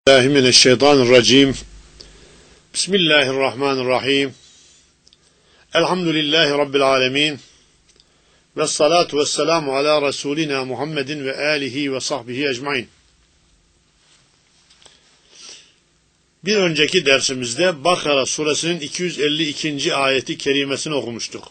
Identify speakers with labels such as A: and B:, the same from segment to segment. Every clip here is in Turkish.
A: Mineşşeytanirracim. Bismillahirrahmanirrahim. Elhamdülillahi Rabbil alemin. Vessalatu vesselamu ala Resulina Muhammedin ve alihi ve sahbihi ecmain. Bir önceki dersimizde Bakara suresinin 252. ayeti kerimesini okumuştuk.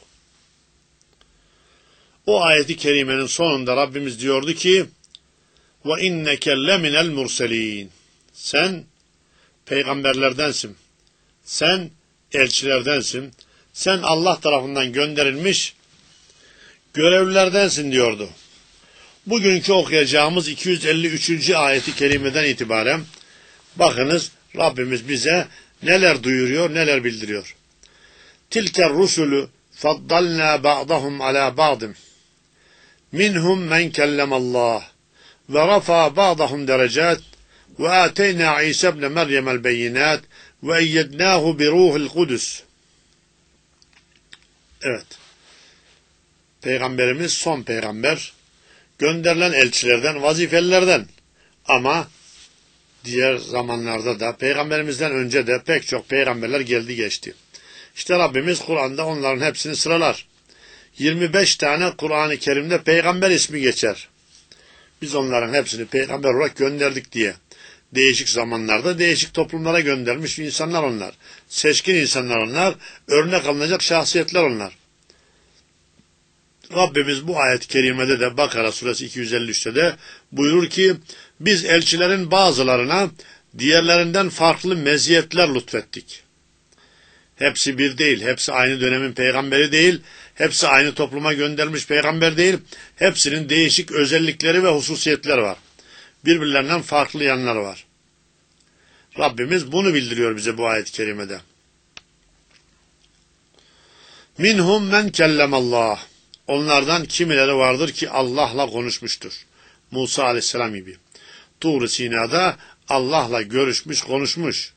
A: O ayeti kerimenin sonunda Rabbimiz diyordu ki: "Ve inneke leminel murselin." Sen peygamberlerdensin. Sen elçilerdensin. Sen Allah tarafından gönderilmiş görevlilerdensin diyordu. Bugünkü okuyacağımız 253. ayeti kerimeden itibaren bakınız Rabbimiz bize neler duyuruyor, neler bildiriyor. Tilker rusulü faddalna ba'dahum ala ba'dim. Minhum men kellemallah ve rafa ba'dahum derecat ve ateyna İsa ibn Meryem'el beyinat ve eyyednahu bi ruhil kudüs. Evet. Peygamberimiz son peygamber. Gönderilen elçilerden, vazifelilerden. Ama diğer zamanlarda da peygamberimizden önce de pek çok peygamberler geldi geçti. İşte Rabbimiz Kur'an'da onların hepsini sıralar. 25 tane Kur'an-ı Kerim'de peygamber ismi geçer. Biz onların hepsini peygamber olarak gönderdik diye. Değişik zamanlarda değişik toplumlara göndermiş insanlar onlar. Seçkin insanlar onlar. Örnek alınacak şahsiyetler onlar. Rabbimiz bu ayet-i kerimede de Bakara suresi 253'te de buyurur ki: biz elçilerin bazılarına diğerlerinden farklı meziyetler lütfettik. Hepsi bir değil, hepsi aynı dönemin peygamberi değil, hepsi aynı topluma gönderilmiş peygamber değil, hepsinin değişik özellikleri ve hususiyetleri var. Birbirlerinden farklı yanları var. Rabbimiz bunu bildiriyor bize bu ayet-i kerimede. Minhum men kellemallah. Onlardan kimileri vardır ki Allah'la konuşmuştur. Musa aleyhisselam gibi. Tur-i Sina'da Allah'la görüşmüş, konuşmuş.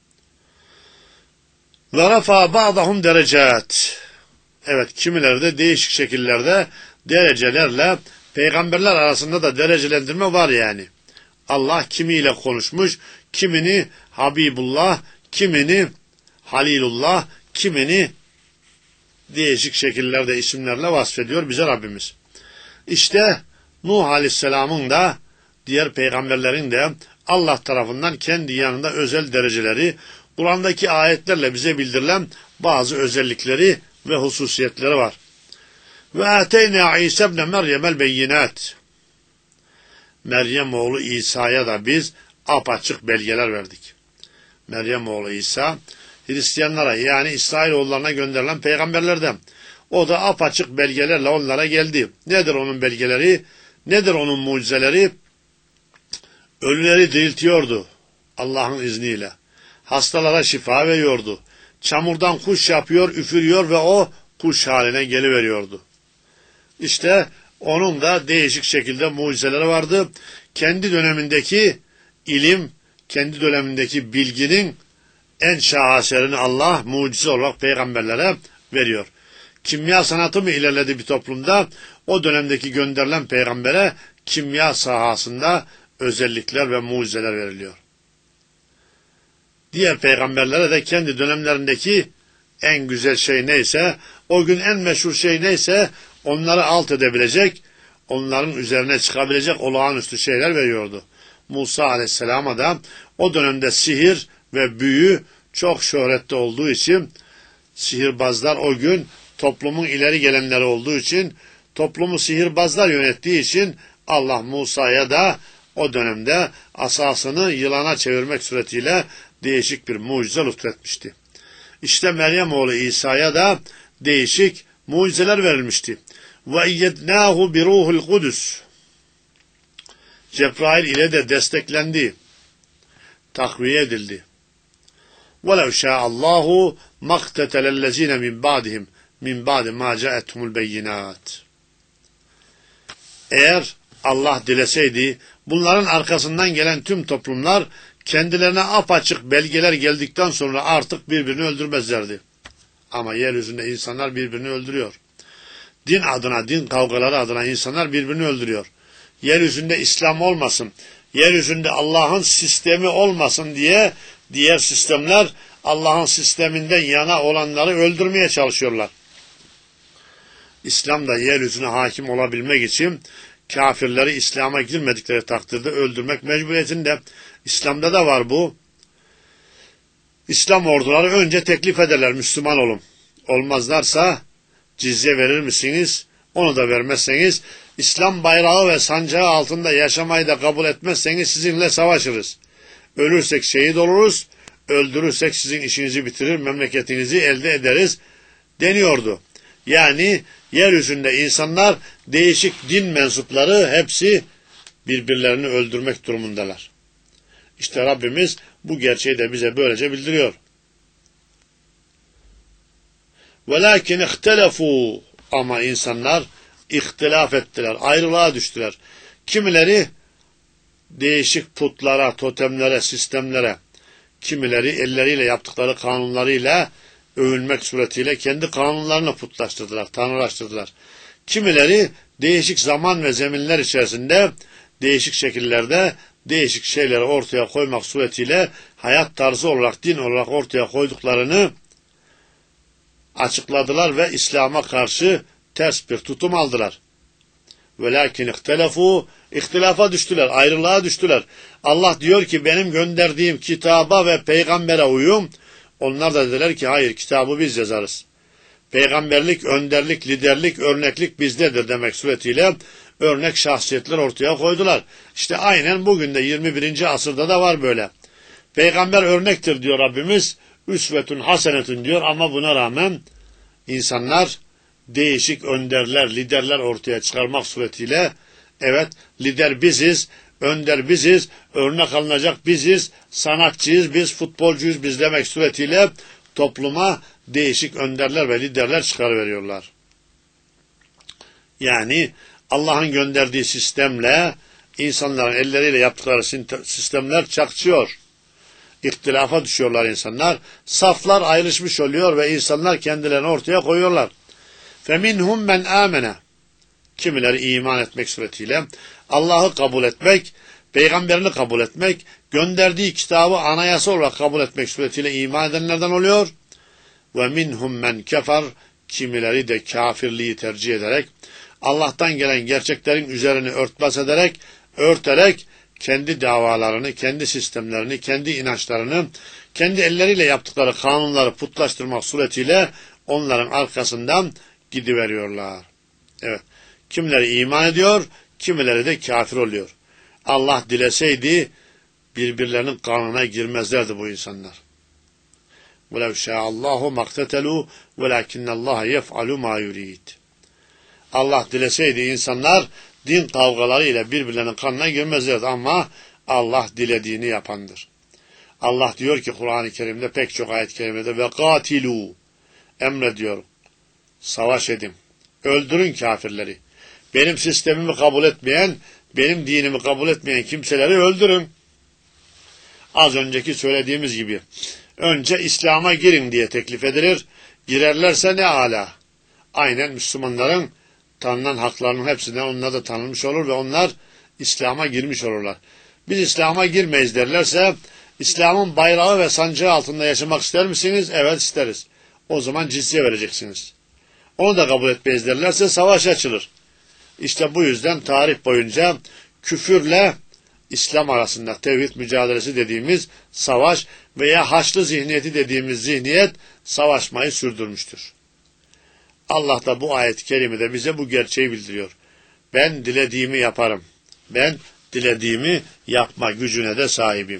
A: Ve rafa ba'dahum derecat. Evet, kimileri de değişik şekillerde derecelerle peygamberler arasında da derecelendirme var yani. Allah kimiyle konuşmuş, kimini Habibullah, kimini Halilullah, kimini değişik şekillerde isimlerle vasfediyor bize Rabbimiz. İşte Nuh Aleyhisselam'ın da diğer peygamberlerin de Allah tarafından kendi yanında özel dereceleri, Kur'an'daki ayetlerle bize bildirilen bazı özellikleri ve hususiyetleri var. Ve ateyna İsa ibn Meryem'el beyinat. Meryem oğlu İsa'ya da biz apaçık belgeler verdik. Meryem oğlu İsa, Hristiyanlara yani İsrailoğullarına gönderilen peygamberlerden. O da apaçık belgelerle onlara geldi. Nedir onun belgeleri? Nedir onun mucizeleri? Ölüleri diriltiyordu Allah'ın izniyle. Hastalara şifa veriyordu. Çamurdan kuş yapıyor, üfürüyor ve o kuş haline geliveriyordu. İşte onun da değişik şekilde mucizeleri vardı. Kendi dönemindeki ilim, kendi dönemindeki bilginin en şaheserini Allah mucize olarak peygamberlere veriyor. Kimya sanatı mı ilerledi bir toplumda? O dönemdeki gönderilen peygambere kimya sahasında özellikler ve mucizeler veriliyor. Diğer peygamberlere de kendi dönemlerindeki en güzel şey neyse, o gün en meşhur şey neyse onları alt edebilecek, onların üzerine çıkabilecek olağanüstü şeyler veriyordu. Musa Aleyhisselam'a da o dönemde sihir ve büyü çok şöhretli olduğu için, sihirbazlar o gün toplumun ileri gelenleri olduğu için, toplumu sihirbazlar yönettiği için Allah Musa'ya da o dönemde asasını yılana çevirmek suretiyle değişik bir mucize lütfetmişti. İşte Meryem oğlu İsa'ya da değişik mucizeler verilmişti. Ve eyyednahu bi ruhil kudüs. Cebrail ile de desteklendi, takviye edildi. وَلَوْ شَاءَ اللّٰهُ مَقْتَتَلَ الَّذ۪ينَ مِنْ بَعْدِهِمْ مِنْ بَعْدِ مَا جَاءَتْهُمُ الْبَيِّنَاتِ. Eğer Allah dileseydi, bunların arkasından gelen tüm toplumlar kendilerine apaçık belgeler geldikten sonra artık birbirini öldürmezlerdi. Ama yeryüzünde insanlar birbirini öldürüyor. Din adına, din kavgaları adına insanlar birbirini öldürüyor. Yeryüzünde İslam olmasın, Yeryüzünde Allah'ın sistemi olmasın diye diğer sistemler Allah'ın sisteminden yana olanları öldürmeye çalışıyorlar. İslam da yeryüzüne hakim olabilmek için kafirleri İslam'a girmedikleri takdirde öldürmek mecburiyetinde. İslam'da da var bu. İslam orduları önce teklif ederler, Müslüman olun. Olmazlarsa cizye verir misiniz? Onu da vermezseniz, İslam bayrağı ve sancağı altında yaşamayı da kabul etmezseniz sizinle savaşırız. Ölürsek şehit oluruz, öldürürsek sizin işinizi bitirir, memleketinizi elde ederiz deniyordu. Yani yeryüzünde insanlar, değişik din mensupları hepsi birbirlerini öldürmek durumundalar. İşte Rabbimiz bu gerçeği de bize böylece bildiriyor. وَلَكِنْ اِخْتَلَفُوا Ama insanlar ihtilaf ettiler, ayrılığa düştüler. Kimileri değişik putlara, totemlere, sistemlere, kimileri elleriyle yaptıkları kanunlarıyla övünmek suretiyle kendi kanunlarını putlaştırdılar, tanrılaştırdılar. Kimileri değişik zaman ve zeminler içerisinde, değişik şekillerde, değişik şeyleri ortaya koymak suretiyle hayat tarzı olarak, din olarak ortaya koyduklarını açıkladılar ve İslam'a karşı ters bir tutum aldılar. Velakin ihtelefu, ihtilafa düştüler, ayrılığa düştüler. Allah diyor ki benim gönderdiğim kitaba ve peygambere uyun. Onlar da dediler ki hayır, kitabı biz yazarız. Peygamberlik, önderlik, liderlik, örneklik bizdedir demek suretiyle örnek şahsiyetler ortaya koydular. İşte aynen bugün de 21. asırda da var böyle. Peygamber örnektir diyor Rabbimiz. Üsvetün hasenetün diyor ama buna rağmen insanlar değişik önderler, liderler ortaya çıkarmak suretiyle evet lider biziz, önder biziz, örnek alınacak biziz, sanatçıyız, biz futbolcuyuz biz demek suretiyle topluma değişik önderler ve liderler çıkarıveriyorlar. Yani Allah'ın gönderdiği sistemle insanların elleriyle yaptıkları sistemler çakışıyor. İhtilafa düşüyorlar insanlar. Saflar ayrışmış oluyor ve insanlar kendilerini ortaya koyuyorlar. فَمِنْهُمْ مَنْ آمَنَ Kimileri iman etmek suretiyle Allah'ı kabul etmek, peygamberini kabul etmek, gönderdiği kitabı anayasa olarak kabul etmek suretiyle iman edenlerden oluyor. وَمِنْهُمْ مَنْ كَفَرْ Kimileri de kafirliği tercih ederek, Allah'tan gelen gerçeklerin üzerini örterek kendi davalarını, kendi sistemlerini, kendi inançlarını, kendi elleriyle yaptıkları kanunları putlaştırmak suretiyle onların arkasından gidiveriyorlar. Evet. Kimileri iman ediyor, kimileri de kafir oluyor. Allah dileseydi birbirlerinin kanına girmezlerdi bu insanlar. وَلَوْ شَاءَ اللّٰهُ مَقْتَتَلُوا وَلَكِنَّ اللّٰهَ يَفْعَلُ مَا يُرِيدُ Allah dileseydi insanlar din kavgalarıyla birbirlerinin kanına girmezlerdi ama Allah dilediğini yapandır. Allah diyor ki Kur'an-ı Kerim'de pek çok ayet-i kerimede ve katilu emrediyor. Savaş edin. Öldürün kafirleri. Benim sistemimi kabul etmeyen, benim dinimi kabul etmeyen kimseleri öldürün. Az önceki söylediğimiz gibi önce İslam'a girin diye teklif edilir. Girerlerse ne âlâ. Aynen Müslümanların tanınan haklarının hepsinden onlar da tanınmış olur ve onlar İslam'a girmiş olurlar. Biz İslam'a girmeyiz derlerse İslam'ın bayrağı ve sancağı altında yaşamak ister misiniz? Evet isteriz. O zaman cizye vereceksiniz. Onu da kabul etmeyiz derlerse savaş açılır. İşte bu yüzden tarih boyunca küfürle İslam arasında tevhid mücadelesi dediğimiz savaş veya Haçlı zihniyeti dediğimiz zihniyet savaşmayı sürdürmüştür. Allah da bu ayet-i kerimede bize bu gerçeği bildiriyor. Ben dilediğimi yaparım. Ben dilediğimi yapma gücüne de sahibim.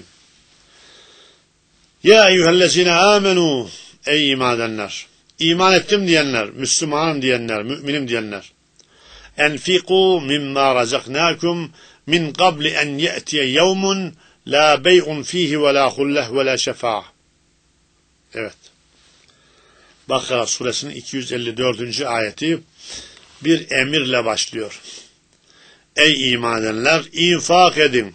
A: Ya eyyühellezine amenu ey iman edenler. İman ettim diyenler, Müslümanım diyenler, müminim diyenler. Enfiku mimma razaknakum min qabli en ye'tiye yevmun la bey'un fihi ve la hulleh ve la şefa'a. Evet. Bakara suresinin 254. ayeti bir emirle başlıyor. Ey iman edenler, infak edin.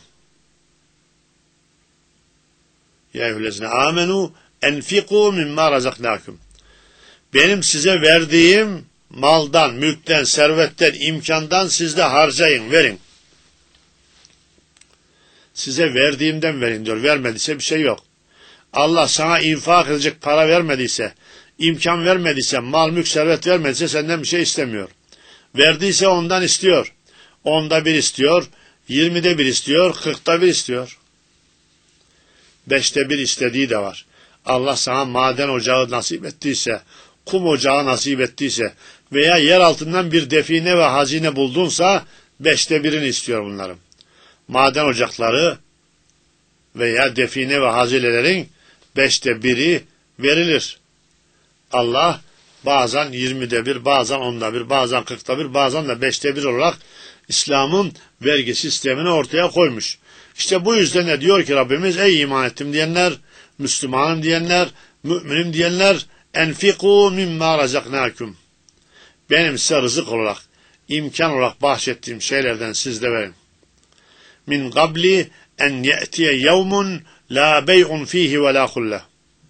A: Ya eyyühellezine amenu enfiku mimma razaknakum. Benim size verdiğim maldan, mülkten, servetten, imkandan siz de harcayın, verin. size verdiğimden verin diyor. Vermediyse bir şey yok. Allah sana infak edecek para vermediyse, imkan vermediyse, mal, mülk, servet vermediyse senden bir şey istemiyor. Verdiyse ondan istiyor. 10'da 1 istiyor, 20'de 1 istiyor, 40'da 1 istiyor. 5'te 1 istediği de var. Allah sana maden ocağı nasip ettiyse, kum ocağı nasip ettiyse veya yer altından bir define ve hazine buldunsa 5'te 1'ini istiyor bunların. Maden ocakları veya define ve hazinelerin 5'te 1'i verilir. Allah bazen 20'de 1, bazen 10'da 1, bazen 40'da 1, bazen de 5'te 1 olarak İslam'ın vergi sistemini ortaya koymuş. İşte bu yüzden de diyor ki Rabbimiz, ey iman ettim diyenler, Müslümanım diyenler, müminim diyenler, enfikû mimmâ razaknâkum. Benim size rızık olarak, imkan olarak bahşettiğim şeylerden siz de verin. Min qabli en ye'tiye yevmun la bey'un fihi ve la hulle.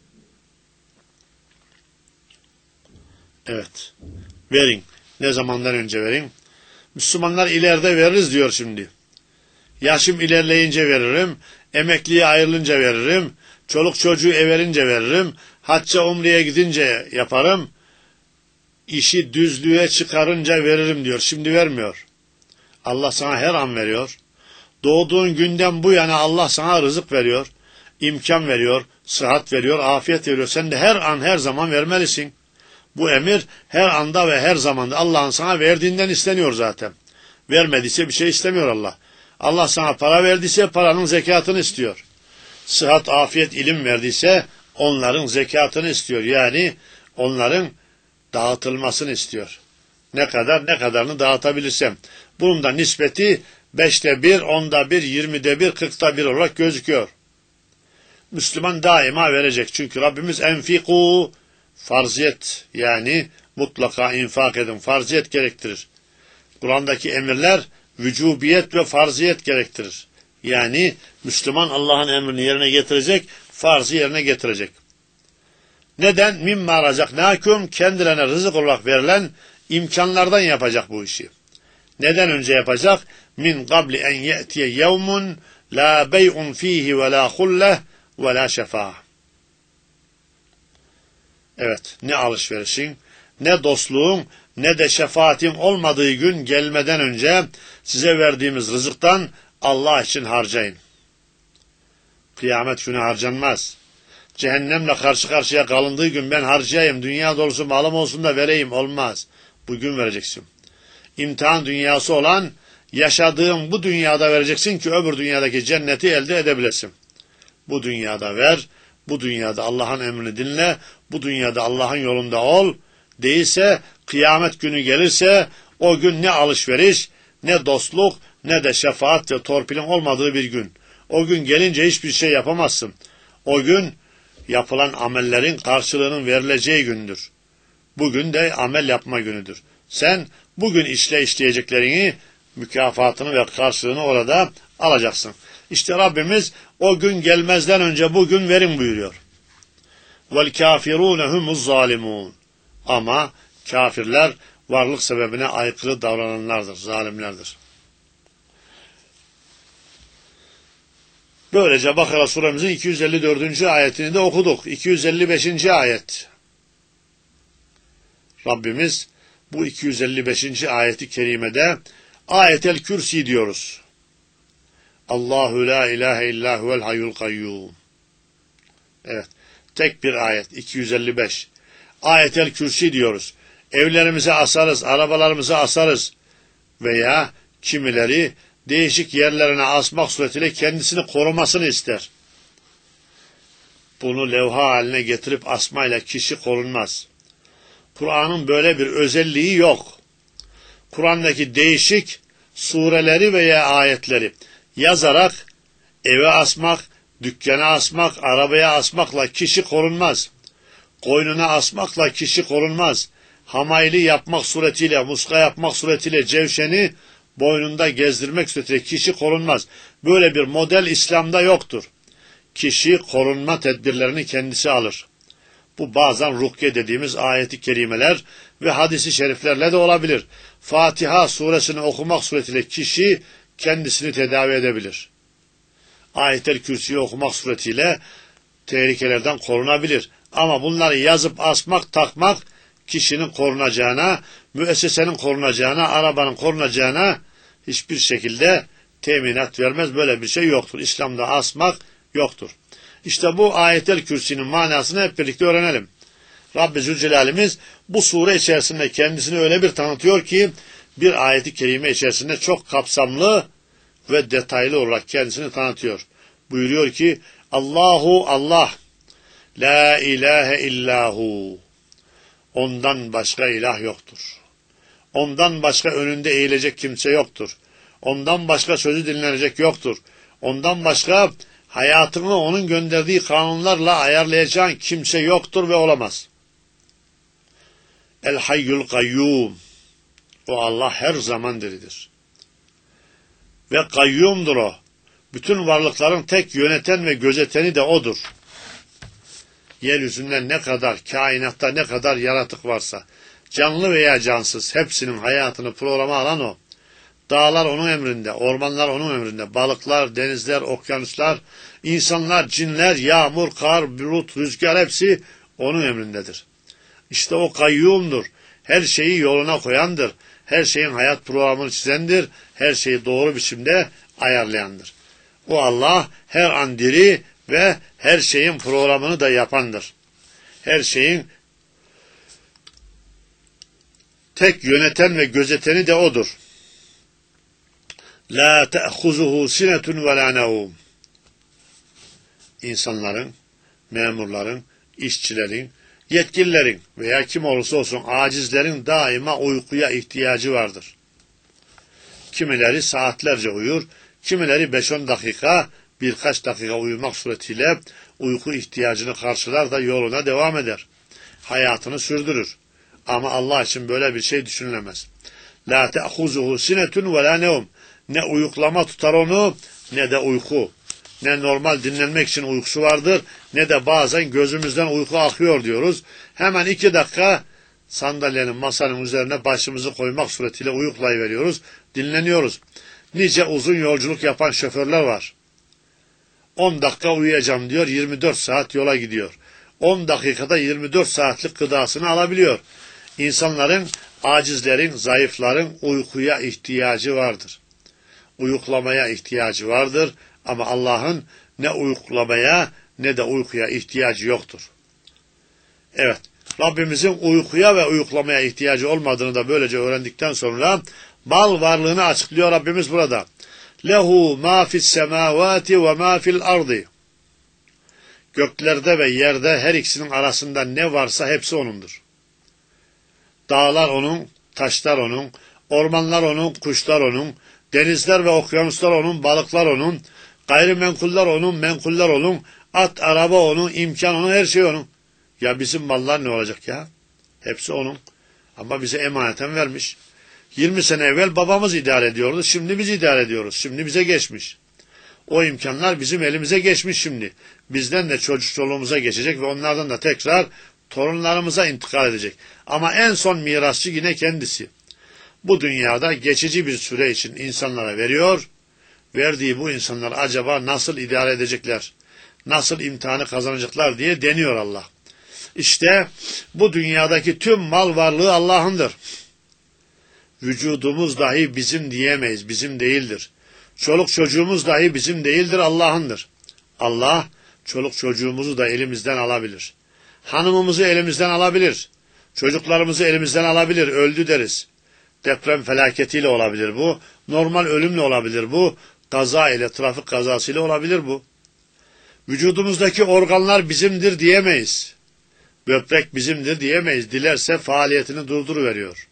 A: Evet. Verin. Ne zamandan önce verin? Müslümanlar ileride veririz diyor şimdi. Yaşım ilerleyince veririm, emekliye ayrılınca veririm, çoluk çocuğu everince veririm, hacca umreye gidince yaparım, işi düzlüğe çıkarınca veririm diyor. Şimdi vermiyor. Allah sana her an veriyor. Doğduğun günden bu yana Allah sana rızık veriyor, imkan veriyor, sıhhat veriyor, afiyet veriyor. Sen de her an her zaman vermelisin. Bu emir her anda ve her zamanda Allah'ın sana verdiğinden isteniyor zaten. Vermediyse bir şey istemiyor Allah. Allah sana para verdiyse paranın zekatını istiyor. Sıhhat, afiyet, ilim verdiyse onların zekatını istiyor. Yani onların dağıtılmasını istiyor. Ne kadarını dağıtabilirsem. Bunun da nispeti 5'te 1, 10'da 1, 20'de 1, 40'da 1 olarak gözüküyor. Müslüman daima verecek. Çünkü Rabbimiz enfikû, farziyet, yani mutlaka infak edin. Farziyet gerektirir. Kur'an'daki emirler vücubiyet ve farziyet gerektirir. Yani Müslüman Allah'ın emrini yerine getirecek, farzı yerine getirecek. Neden? Mimma razaknâkum, kendilerine rızık olarak verilen imkanlardan yapacak bu işi. Neden önce yapacak? Min qabli en ye'tiye yevmun la bey'un fihi ve la hulleh ve la şefa'a. Evet, ne alışverişin, ne dostluğun, ne de şefaatin olmadığı gün gelmeden önce size verdiğimiz rızıktan Allah için harcayın. Kıyamet günü harcanmaz. Cehennemle karşı karşıya kalındığı gün ben harcayayım, dünya dolusu malım olsun da vereyim, olmaz. Bugün vereceksin. İmtihan dünyası olan yaşadığın bu dünyada vereceksin ki öbür dünyadaki cenneti elde edebilesin. Bu dünyada ver, bu dünyada Allah'ın emrini dinle, bu dünyada Allah'ın yolunda ol. Değilse kıyamet günü gelirse o gün ne alışveriş, ne dostluk, ne de şefaat ve torpilin olmadığı bir gün. O gün gelince hiçbir şey yapamazsın. O gün yapılan amellerin karşılığının verileceği gündür. Bugün de amel yapma günüdür. Sen bugün işleyeceklerini, mükafatını ve karşılığını orada alacaksın. İşte Rabbimiz o gün gelmezden önce bugün verin buyuruyor. وَالْكَافِرُونَ هُمُ الظَّالِمُونَ. Ama kafirler varlık sebebine aykırı davrananlardır, zalimlerdir. Böylece Bakara suremizin 254. ayetini de okuduk. 255. ayet. Rabbimiz bu 255. ayeti kerimede ayetel kürsi diyoruz. Allahu la ilahe illa huvel hayyul kayyum. Evet. Tek bir ayet. 255. Ayetel kürsi diyoruz. Evlerimize asarız, arabalarımıza asarız veya kimileri değişik yerlerine asmak suretiyle kendisini korumasını ister. Bunu levha haline getirip asmayla kişi korunmaz. Kur'an'ın böyle bir özelliği yok. Kur'an'daki değişik sureleri veya ayetleri yazarak eve asmak, dükkana asmak, arabaya asmakla kişi korunmaz. Koynuna asmakla kişi korunmaz. Hamayli yapmak suretiyle, muska yapmak suretiyle cevşeni boynunda gezdirmek suretiyle kişi korunmaz. Böyle bir model İslam'da yoktur. Kişi korunma tedbirlerini kendisi alır. Bu bazen rukiye dediğimiz ayeti kerimeler ve hadisi şeriflerle de olabilir. Fatiha suresini okumak suretiyle kişi kendisini tedavi edebilir. Ayet-el Kürsi'yi okumak suretiyle tehlikelerden korunabilir. Ama bunları yazıp asmak, takmak kişinin korunacağına, müessesenin korunacağına, arabanın korunacağına hiçbir şekilde teminat vermez. Böyle bir şey yoktur. İslam'da asmak yoktur. İşte bu Ayet-el Kürsi'nin manasını hep birlikte öğrenelim. Rabbi Zülcelal'imiz bu sure içerisinde kendisini öyle bir tanıtıyor ki bir ayet-i kerime içerisinde çok kapsamlı ve detaylı olarak kendisini tanıtıyor. Buyuruyor ki Allahu Allah, la ilahe illahu. Ondan başka ilah yoktur. Ondan başka önünde eğilecek kimse yoktur. Ondan başka sözü dinlenecek yoktur. Ondan başka hayatını onun gönderdiği kanunlarla ayarlayacağın kimse yoktur ve olamaz. El hayyul kayyum. O Allah her zaman diridir. Ve kayyumdur o. Bütün varlıkların tek yöneten ve gözeteni de odur. Yeryüzünde ne kadar, kainatta ne kadar yaratık varsa, canlı veya cansız, hepsinin hayatını programa alan o. Dağlar onun emrinde, ormanlar onun emrinde, balıklar, denizler, okyanuslar, insanlar, cinler, yağmur, kar, bulut, rüzgar hepsi onun emrindedir. İşte o kayyumdur. Her şeyi yoluna koyandır. Her şeyin hayat programını çizendir. Her şeyi doğru biçimde ayarlayandır. O Allah her an diri ve her şeyin programını da yapandır. Her şeyin tek yöneten ve gözeteni de odur. La te'huzuhu sinetun ve la nevum. İnsanların, memurların, işçilerin, yetkililerin veya kim olursa olsun acizlerin daima uykuya ihtiyacı vardır. Kimileri saatlerce uyur, kimileri 5-10 dakika, birkaç dakika uyumak suretiyle uyku ihtiyacını karşılar da yoluna devam eder. Hayatını sürdürür. Ama Allah için böyle bir şey düşünülemez. La te'huzuhu sinetun ve la nevum. Ne uyuklama tutar onu, ne de uyku. Ne normal dinlenmek için uykusu vardır, ne de bazen gözümüzden uyku akıyor diyoruz. Hemen 2 dakika sandalyenin, masanın üzerine başımızı koymak suretiyle uyuklayıveriyoruz, dinleniyoruz. Nice uzun yolculuk yapan şoförler var. 10 dakika uyuyacağım diyor, 24 saat yola gidiyor. 10 dakikada 24 saatlik gıdasını alabiliyor. İnsanların, acizlerin, zayıfların uykuya ihtiyacı vardır. Uyuklamaya ihtiyacı vardır. Ama Allah'ın ne uyuklamaya ne de uykuya ihtiyacı yoktur. Evet, Rabbimizin uykuya ve uyuklamaya ihtiyacı olmadığını da böylece öğrendikten sonra mal varlığını açıklıyor Rabbimiz burada. Lehu ma fis semavati ve ma fil ardı. Göklerde ve yerde her ikisinin arasında ne varsa hepsi O'nundur. Dağlar O'nun, taşlar O'nun, ormanlar O'nun, kuşlar O'nun, denizler ve okyanuslar O'nun, balıklar O'nun, gayrimenkuller O'nun, menkuller O'nun, at, araba O'nun, imkan O'nun, her şey O'nun. Ya bizim mallar ne olacak ya? Hepsi O'nun. Ama bize emaneten vermiş. 20 sene evvel babamız idare ediyordu, şimdi biz idare ediyoruz. Şimdi bize geçmiş. O imkanlar bizim elimize geçmiş şimdi. Bizden de çoluğumuza geçecek ve onlardan da tekrar torunlarımıza intikal edecek. Ama en son mirasçı yine kendisi. Bu dünyada geçici bir süre için insanlara veriyor. Verdiği bu insanlar acaba nasıl idare edecekler? Nasıl imtihanı kazanacaklar diye deniyor Allah. İşte bu dünyadaki tüm mal varlığı Allah'ındır. Vücudumuz dahi bizim diyemeyiz, bizim değildir. Çoluk çocuğumuz dahi bizim değildir, Allah'ındır. Allah çoluk çocuğumuzu da elimizden alabilir. Hanımımızı elimizden alabilir. Çocuklarımızı elimizden alabilir, öldü deriz. Deprem felaketiyle olabilir bu. Normal ölümle olabilir bu. Kaza ile, trafik kazasıyla olabilir bu. Vücudumuzdaki organlar bizimdir diyemeyiz. Böbrek bizimdir diyemeyiz. Dilerse faaliyetini durduruveriyor.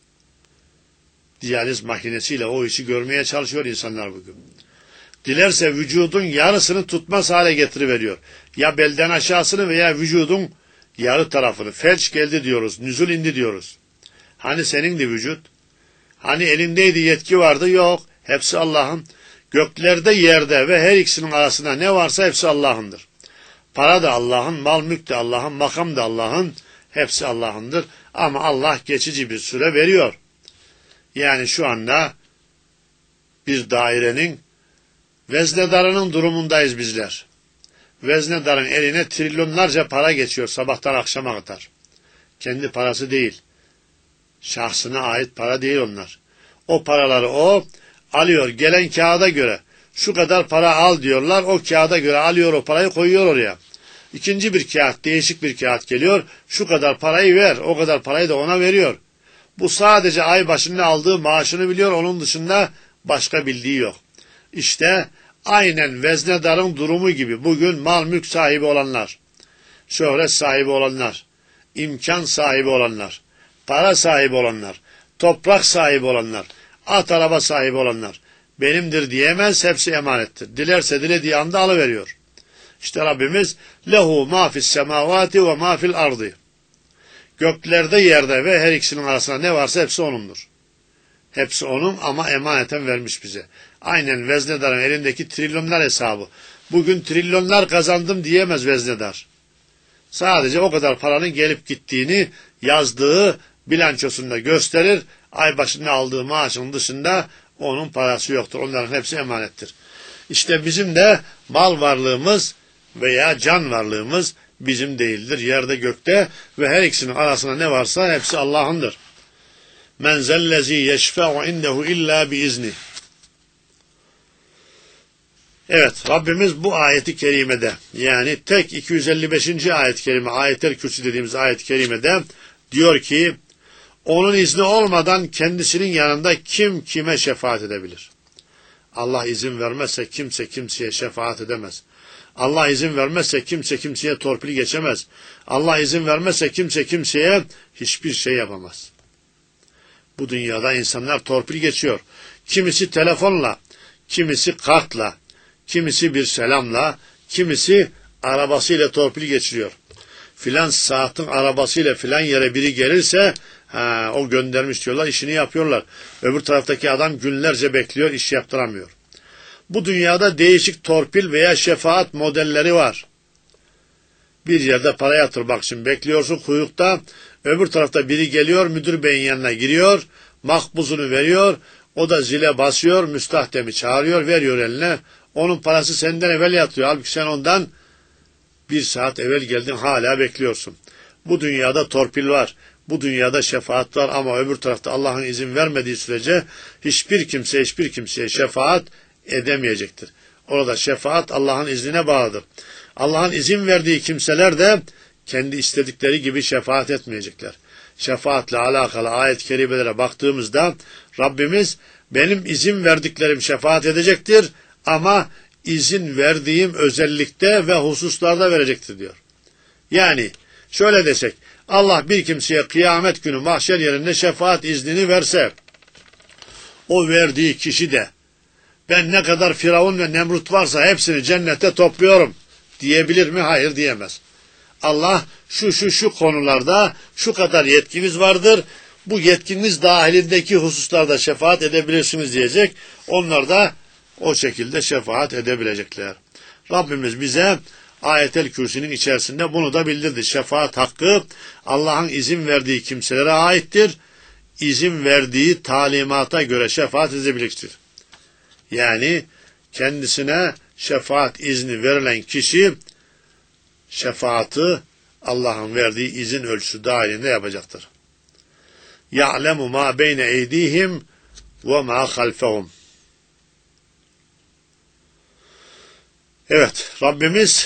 A: Diyaliz makinesiyle o işi görmeye çalışıyor insanlar bugün. Dilerse vücudun yarısını tutmaz hale getiriveriyor. Ya belden aşağısını veya vücudun yarı tarafını. Felç geldi diyoruz, nüzul indi diyoruz. Hani senindi vücut? Hani elindeydi, yetki vardı? Yok. Hepsi Allah'ın. Göklerde, yerde ve her ikisinin arasında ne varsa hepsi Allah'ındır. Para da Allah'ın, mal mülk de Allah'ın, makam da Allah'ın. Hepsi Allah'ındır. Ama Allah geçici bir süre veriyor. Yani şu anda bir dairenin Veznedarının durumundayız bizler. Veznedarın eline trilyonlarca para geçiyor sabahtan akşama kadar. Kendi parası değil. Şahsına ait para değil onlar. O paraları o alıyor gelen kağıda göre. Şu kadar para al diyorlar. O kağıda göre alıyor o parayı koyuyor oraya. İkinci bir kağıt, değişik bir kağıt geliyor. Şu kadar parayı ver. O kadar parayı da ona veriyor. Bu sadece ay başında aldığı maaşını biliyor. Onun dışında başka bildiği yok. İşte aynen veznedarın durumu gibi bugün mal mülk sahibi olanlar, şöhret sahibi olanlar, imkan sahibi olanlar, para sahibi olanlar, toprak sahibi olanlar, at araba sahibi olanlar benimdir diyemez, hepsi emanettir. Dilerse dilediği anda alıveriyor. İşte Rabbimiz lehu ma fis semavati ve ma fil ardı. Göklerde, yerde ve her ikisinin arasında ne varsa hepsi O'nundur. Hepsi O'nun ama emaneten vermiş bize. Aynen veznedarın elindeki trilyonlar hesabı. Bugün trilyonlar kazandım diyemez veznedar. Sadece o kadar paranın gelip gittiğini yazdığı bilançosunda gösterir. Ay başında aldığı maaşın dışında onun parası yoktur. Onların hepsi emanettir. İşte bizim de mal varlığımız veya can varlığımız bizim değildir. Yerde gökte ve her ikisinin arasında ne varsa hepsi Allah'ındır. Men zellezi yeşfe'u indehu illa biizni. Evet, Rabbimiz bu ayeti kerimede, yani tek 255. ayet-i kerime, Ayet-el Kürsi dediğimiz ayet-i kerimede diyor ki, onun izni olmadan kendisinin yanında kim kime şefaat edebilir? Allah izin vermezse kimse kimseye şefaat edemez. Allah izin vermezse kimse kimseye torpil geçemez. Allah izin vermezse kimse kimseye hiçbir şey yapamaz. Bu dünyada insanlar torpil geçiyor. Kimisi telefonla, kimisi kartla, kimisi bir selamla, kimisi arabasıyla torpil geçiriyor. Filan saatin arabasıyla filan yere biri gelirse o göndermiş diyorlar, işini yapıyorlar. Öbür taraftaki adam günlerce bekliyor, iş yaptıramıyor. Bu dünyada değişik torpil veya şefaat modelleri var. Bir yerde para yatırmak için bekliyorsun kuyrukta, öbür tarafta biri geliyor, müdür beyin yanına giriyor, makbuzunu veriyor, o da zile basıyor, müstahdemi çağırıyor, veriyor eline, onun parası senden evvel yatıyor. Halbuki sen ondan 1 saat evvel geldin, hala bekliyorsun. Bu dünyada torpil var, bu dünyada şefaat var ama öbür tarafta Allah'ın izin vermediği sürece hiçbir kimseye şefaat edemeyecektir. Orada şefaat Allah'ın iznine bağlıdır. Allah'ın izin verdiği kimseler de kendi istedikleri gibi şefaat etmeyecekler. Şefaatle alakalı ayet-i kerimelere baktığımızda Rabbimiz benim izin verdiklerim şefaat edecektir ama izin verdiğim özellikte ve hususlarda verecektir diyor. Yani şöyle desek, Allah bir kimseye kıyamet günü mahşer yerinde şefaat iznini verse, o verdiği kişi de ben ne kadar Firavun ve Nemrut varsa hepsini cennete topluyorum diyebilir mi? Hayır, diyemez. Allah şu konularda şu kadar yetkiniz vardır, bu yetkiniz dahilindeki hususlarda şefaat edebilirsiniz diyecek. Onlar da o şekilde şefaat edebilecekler. Rabbimiz bize Ayet-el Kürsi'nin içerisinde bunu da bildirdi. Şefaat hakkı Allah'ın izin verdiği kimselere aittir. İzin verdiği talimata göre şefaat edebilecektir. Yani kendisine şefaat izni verilen kişi şefaati Allah'ın verdiği izin ölçüsü dahilinde yapacaktır. يَعْلَمُ مَا بَيْنَ اَيْدِيهِمْ وَمَا خَلْفَهُمْ. Evet, Rabbimiz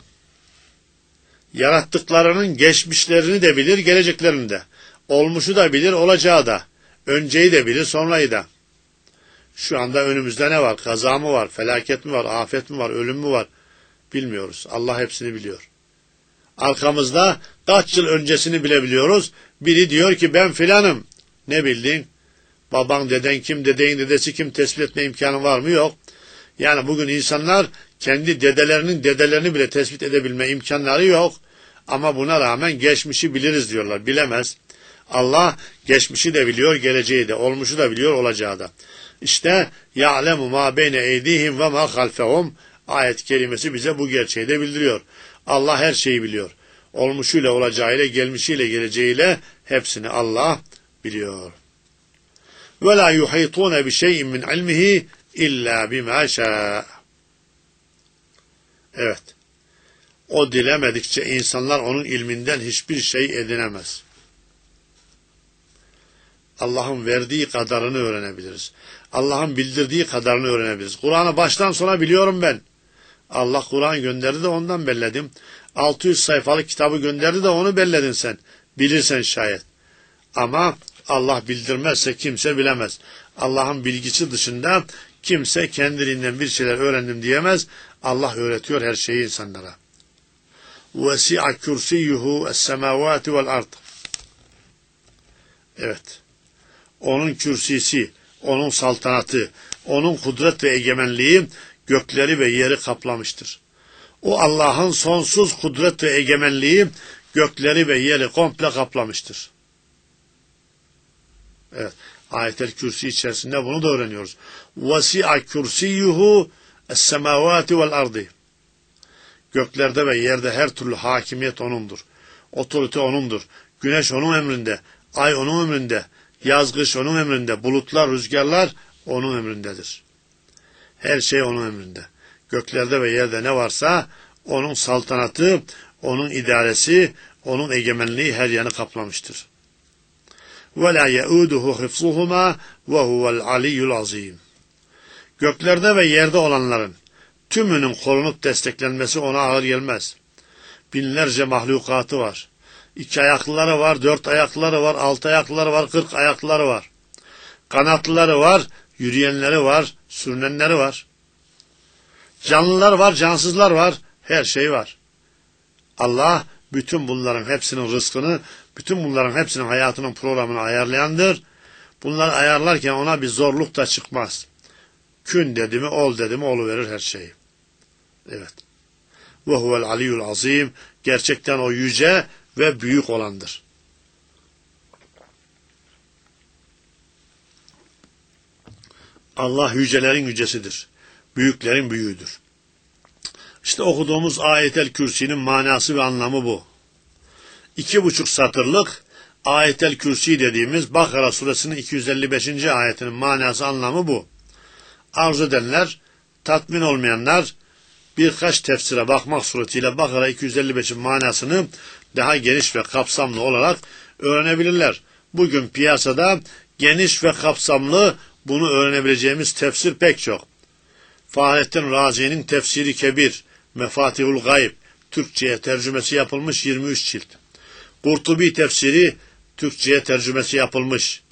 A: yarattıklarının geçmişlerini de bilir, geleceklerini de. Olmuşu da bilir, olacağı da. Önceyi de bilir, sonrayı da. Şu anda önümüzde ne var? Kaza mı var? Felaket mi var? Afet mi var? Ölüm mü var? Bilmiyoruz. Allah hepsini biliyor. Arkamızda kaç yıl öncesini bile biliyoruz. Biri diyor ki ben filanım. Ne bildin? Baban, deden kim, dedeğin dedesi kim tespit etme imkanı var mı? Yok. Yani bugün insanlar kendi dedelerinin dedelerini bile tespit edebilme imkanları yok. Ama buna rağmen geçmişi biliriz diyorlar. Bilemez. Allah geçmişi de biliyor, geleceği de, olmuşu da biliyor, olacağı da. İşte يَعْلَمُ مَا بَيْنَ اَيْدِيهِمْ وَمَا خَلْفَهُمْ ayet kelimesi bize bu gerçeği de bildiriyor. Allah her şeyi biliyor. Olmuşuyla, olacağıyla, gelmişiyle, geleceğiyle hepsini Allah biliyor. وَلَا يُحِيطُونَ بِشَيْءٍ مِنْ عِلْمِهِ اِلَّا بِمَا شَاءَ. Evet. O dilemedikçe insanlar onun ilminden hiçbir şey edinemez. Allah'ın verdiği kadarını öğrenebiliriz. Allah'ın bildirdiği kadarını öğrenebiliriz. Kur'an'ı baştan sona biliyorum ben. Allah Kur'an gönderdi de ondan belledim. 600 sayfalık kitabı gönderdi de onu belledin sen. Bilirsen şayet. Ama Allah bildirmezse kimse bilemez. Allah'ın bilgisi dışında kimse kendiliğinden bir şeyler öğrendim diyemez. Allah öğretiyor her şeyi insanlara. وَسِعَ كُرْسِيُّهُ السَّمَاوَاتِ وَالْأَرْضِ. Evet. Onun kürsisi, onun saltanatı, onun kudret ve egemenliği gökleri ve yeri kaplamıştır. O Allah'ın sonsuz kudret ve egemenliği gökleri ve yeri komple kaplamıştır. Evet. Ayet-el Kürsi içerisinde bunu da öğreniyoruz. وَسِعَ كُرْسِيُّهُ السَّمَاوَاتِ وَالْأَرْضِ. Göklerde ve yerde her türlü hakimiyet O'nundur. Otorite O'nundur. Güneş O'nun emrinde, ay O'nun emrinde, yaz kış O'nun emrinde, bulutlar, rüzgarlar O'nun emrindedir. Her şey O'nun emrinde. Göklerde ve yerde ne varsa O'nun saltanatı, O'nun idaresi, O'nun egemenliği her yanı kaplamıştır. وَلَا يَؤُودُهُ حِفْظُهُمَا وَهُوَ الْعَلِيُّ الْعَظِيمُ. Göklerde ve yerde olanların tümünün korunup desteklenmesi ona ağır gelmez. Binlerce mahlukatı var. 2 ayaklıları var, 4 ayaklıları var, 6 ayaklıları var, 40 ayaklıları var. Kanatlıları var, yürüyenleri var, sürünenleri var. Canlılar var, cansızlar var, her şey var. Allah bütün bunların hepsinin rızkını, bütün bunların hepsinin hayatının programını ayarlayandır. Bunları ayarlarken ona bir zorluk da çıkmaz. Kün dedi mi, ol dedi mi, oluverir her şeyi. Evet. Ve huvel aliyyul azim. Gerçekten o yüce ve büyük olandır. Allah yücelerin yücesidir. Büyüklerin büyüğüdür. İşte okuduğumuz Ayet-el Kürsi'nin manası ve anlamı bu. 2,5 satırlık Ayet-el Kürsi dediğimiz Bakara suresinin 255. ayetinin manası, anlamı bu. Arzu edenler, tatmin olmayanlar birkaç tefsire bakmak suretiyle Bakara 255'in manasını daha geniş ve kapsamlı olarak öğrenebilirler. Bugün piyasada geniş ve kapsamlı bunu öğrenebileceğimiz tefsir pek çok. Fahrettin Razi'nin Tefsiri Kebir, Mefatihul Gayb, Türkçe'ye tercümesi yapılmış 23 cilt. Kurtubi tefsiri Türkçe'ye tercümesi yapılmış.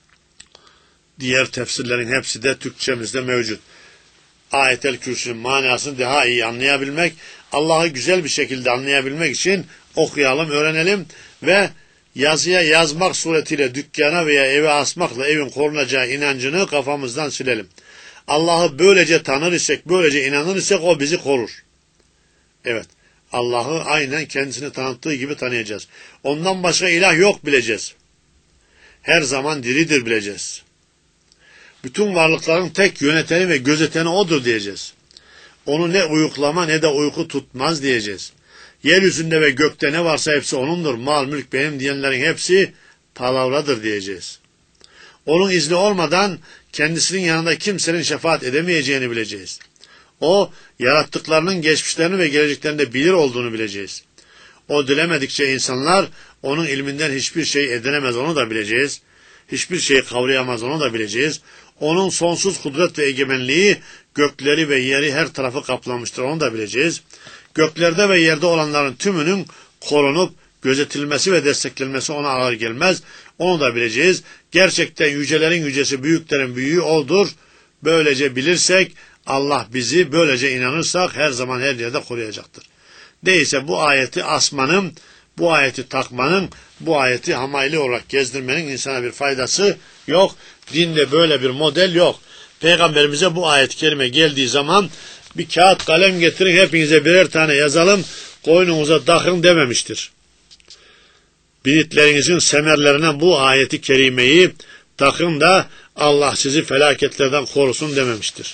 A: Diğer tefsirlerin hepsi de Türkçemizde mevcut. Ayet-el Kürsi'nin manasını daha iyi anlayabilmek, Allah'ı güzel bir şekilde anlayabilmek için okuyalım, öğrenelim ve yazıya yazmak suretiyle dükkana veya eve asmakla evin korunacağı inancını kafamızdan silelim. Allah'ı böylece tanır isek, böylece inanır isek o bizi korur. Evet, Allah'ı aynen kendisini tanıttığı gibi tanıyacağız. Ondan başka ilah yok bileceğiz. Her zaman diridir bileceğiz. Bütün varlıkların tek yöneteni ve gözeteni O'dur diyeceğiz. Onu ne uyuklama ne de uyku tutmaz diyeceğiz. Yeryüzünde ve gökte ne varsa hepsi O'nundur. Mal, mülk benim diyenlerin hepsi palavradır diyeceğiz. Onun izni olmadan kendisinin yanında kimsenin şefaat edemeyeceğini bileceğiz. O, yarattıklarının geçmişlerini ve geleceklerini de bilir olduğunu bileceğiz. O dilemedikçe insanlar onun ilminden hiçbir şey edinemez, onu da bileceğiz. Hiçbir şeyi kavrayamaz, onu da bileceğiz. Onun sonsuz kudret ve egemenliği gökleri ve yeri her tarafı kaplamıştır, onu da bileceğiz. Göklerde ve yerde olanların tümünün korunup gözetilmesi ve desteklenmesi ona ağır gelmez, onu da bileceğiz. Gerçekten yücelerin yücesi, büyüklerin büyüğü O'dur. Böylece bilirsek, Allah bizi böylece inanırsak her zaman her yerde koruyacaktır. Değilse bu ayeti asmanın, bu ayeti takmanın, bu ayeti hamayli olarak gezdirmenin insana bir faydası yok. Dinde böyle bir model yok. Peygamberimize bu ayet-i kerime geldiği zaman bir kağıt kalem getirin, hepinize birer tane yazalım, koynunuza takın dememiştir. Biritlerinizin semerlerine bu ayeti kerimeyi takın da Allah sizi felaketlerden korusun dememiştir.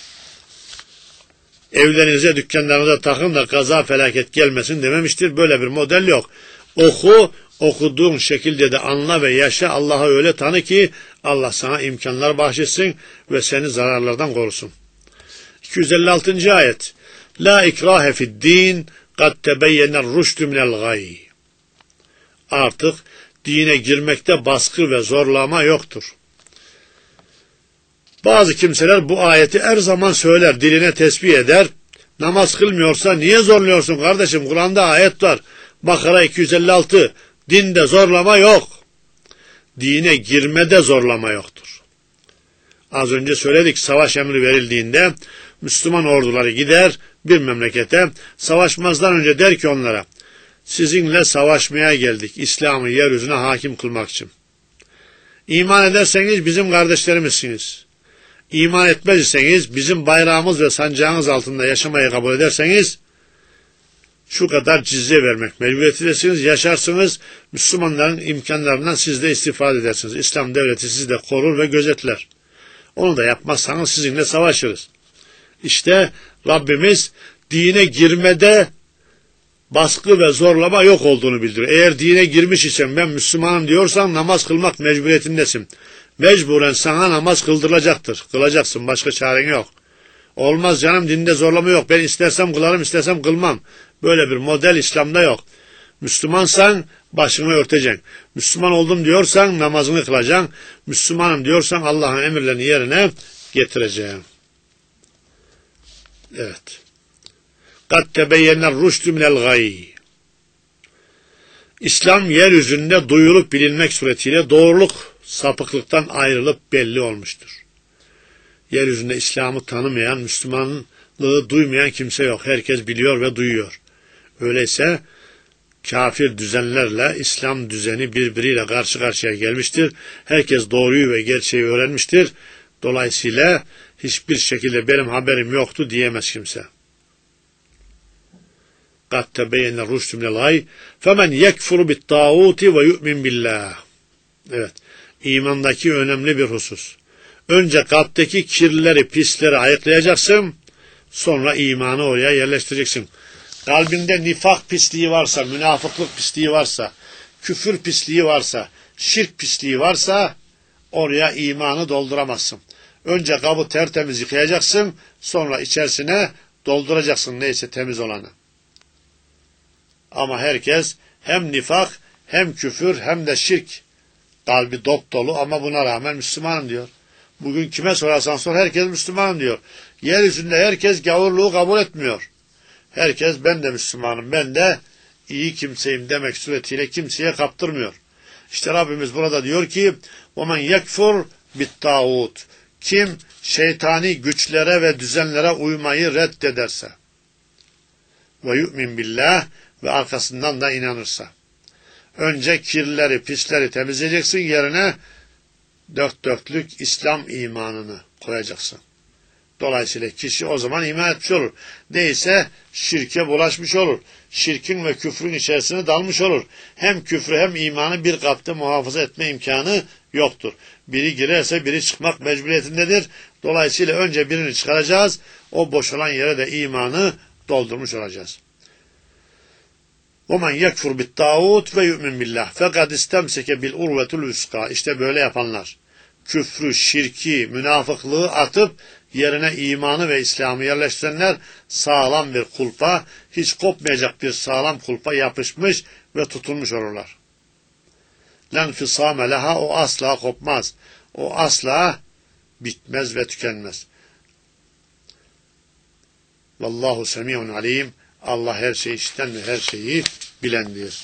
A: Evlerinize, dükkanlarınıza takın da kaza felaket gelmesin dememiştir. Böyle bir model yok. Oku, okuduğun şekilde de anla ve yaşa, Allah'ı öyle tanı ki Allah sana imkanlar bahşetsin ve seni zararlardan korusun. 256. ayet. La ikrahe fi'd-din kad tebeyyener rüştü minel gay. Artık dine girmekte baskı ve zorlama yoktur. Bazı kimseler bu ayeti her zaman söyler, diline tesbih eder. Namaz kılmıyorsa niye zorluyorsun kardeşim? Kur'an'da ayet var. Bakara 256. Dinde zorlama yok. Dine girmede zorlama yoktur. Az önce söyledik, savaş emri verildiğinde Müslüman orduları gider bir memlekete, savaşmazdan önce der ki onlara, sizinle savaşmaya geldik, İslam'ı yeryüzüne hakim kılmak için. İman ederseniz bizim kardeşlerimizsiniz. İman etmez iseniz, bizim bayrağımız ve sancağımız altında yaşamayı kabul ederseniz, şu kadar cizye vermek mecburiyetindesiniz, yaşarsınız, Müslümanların imkanlarından siz de istifade edersiniz. İslam devleti sizi de korur ve gözetler. Onu da yapmazsanız sizinle savaşırız. İşte Rabbimiz dine girmede baskı ve zorlama yok olduğunu bildiriyor. Eğer dine girmiş isen ben Müslümanım diyorsan namaz kılmak mecburiyetindesin. Mecburen sana namaz kıldırılacaktır. Kılacaksın, başka çaren yok. Olmaz canım, dinde zorlama yok. Ben istersem kılarım, istersem kılmam. Böyle bir model İslam'da yok. Müslümansan başını örteceksin. Müslüman oldum diyorsan namazını kılacaksın. Müslümanım diyorsan Allah'ın emirlerini yerine getireceksin. Evet. قَدْ تَبَيَّنَ الرُّشْدُ مِنَ الْغَيِّ. İslam yeryüzünde duyulup bilinmek suretiyle doğruluk sapıklıktan ayrılıp belli olmuştur. Yeryüzünde İslam'ı tanımayan, Müslümanlığı duymayan kimse yok. Herkes biliyor ve duyuyor. Öyleyse kafir düzenlerle İslam düzeni birbiriyle karşı karşıya gelmiştir. Herkes doğruyu ve gerçeği öğrenmiştir. Dolayısıyla hiçbir şekilde benim haberim yoktu diyemez kimse. قَدْ تَبَيَّنَ الرُّشْدُ مِنَ الْغَيِّ فَمَنْ يَكْفُرُ بِالطَّاغُوتِ وَيُؤْمِنْ بِاللّٰهِ. Evet, imandaki önemli bir husus. Önce kalpteki kirleri, pisleri ayıklayacaksın, sonra imanı oraya yerleştireceksin. Kalbinde nifak pisliği varsa, münafıklık pisliği varsa, küfür pisliği varsa, şirk pisliği varsa oraya imanı dolduramazsın. Önce kabı tertemiz yıkayacaksın, sonra içerisine dolduracaksın neyse temiz olanı. Ama herkes hem nifak, hem küfür, hem de şirk kalbi dop dolu ama buna rağmen Müslümanım diyor. Bugün kime sorarsan sor herkes Müslümanım diyor. Yeryüzünde herkes gavurluğu kabul etmiyor. Herkes ben de Müslümanım, ben de iyi kimseyim demek suretiyle kimseye kaptırmıyor. İşte Rabbimiz burada diyor ki وَمَنْ يَكْفُرْ بِالطَّاغُوتِ. Kim şeytani güçlere ve düzenlere uymayı reddederse وَيُؤْمِنْ بِاللّٰهِ ve arkasından da inanırsa. Önce kirleri, pisleri temizleyeceksin, yerine dört dörtlük İslam imanını koyacaksın. Dolayısıyla kişi o zaman iman etmiş olur. Değilse şirke bulaşmış olur. Şirkin ve küfrün içerisine dalmış olur. Hem küfrü hem imanı bir kalpte muhafaza etme imkanı yoktur. Biri girerse biri çıkmak mecburiyetindedir. Dolayısıyla önce birini çıkaracağız. O boşalan yere de imanı doldurmuş olacağız. وَمَنْ يَكْفُرْ بِالطَّاغُوتِ وَيُؤْمِنْ بِاللّٰهِ فَقَدْ اِسْتَمْسَكَ بِالْاُرْوَةُ الْوُسْقَى. İşte böyle yapanlar, küfrü, şirki, münafıklığı atıp yerine imanı ve İslam'ı yerleştirenler sağlam bir kulpa, hiç kopmayacak bir sağlam kulpa yapışmış ve tutulmuş olurlar. لَنْفِصَامَ لَهَا. O asla kopmaz. O asla bitmez ve tükenmez. Vallahu semiyun alim. Allah her şeyi işiten ve her şeyi bilendir.